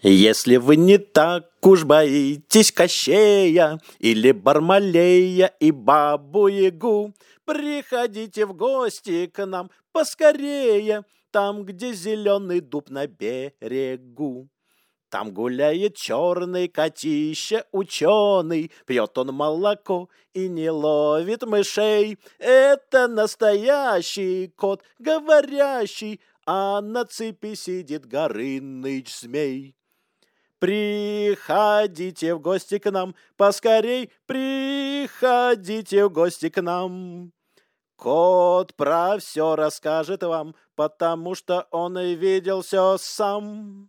Если вы не так уж боитесь Кощея или Бармалея и Бабу-Ягу, приходите в гости к нам поскорее, там, где зеленый дуб на берегу. Там гуляет черный котище ученый, пьет он молоко и не ловит мышей. Это настоящий кот, говорящий, а на цепи сидит Горыныч-змей. Приходите в гости к нам, поскорей, приходите в гости к нам. Кот про все расскажет вам, потому что он и видел все сам.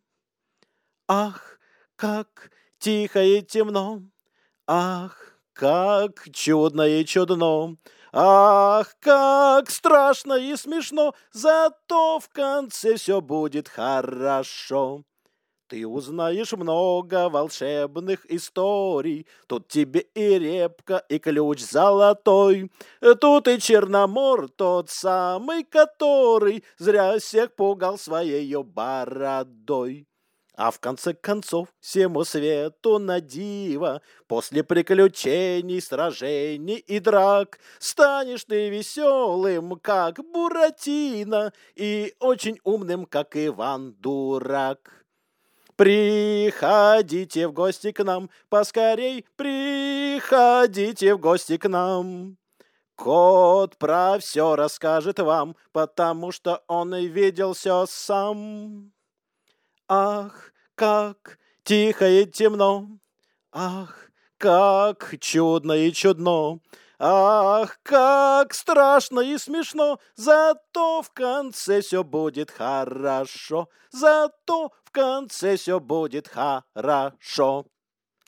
Ах, как тихо и темно, ах, как чудно и чудно, ах, как страшно и смешно, зато в конце все будет хорошо. Ты узнаешь много волшебных историй, тут тебе и репка, и ключ золотой, тут и Черномор, тот самый, который зря всех пугал своей бородой. А в конце концов всему свету на диво, после приключений, сражений и драк, станешь ты веселым, как Буратино, и очень умным, как Иван-дурак. Приходите в гости к нам, поскорей, приходите в гости к нам. Кот про все расскажет вам, потому что он и видел все сам. Ах, как тихо и темно, ах, как чудно и чудно, ах, как страшно и смешно, зато в конце все будет хорошо, зато в конце все будет хорошо.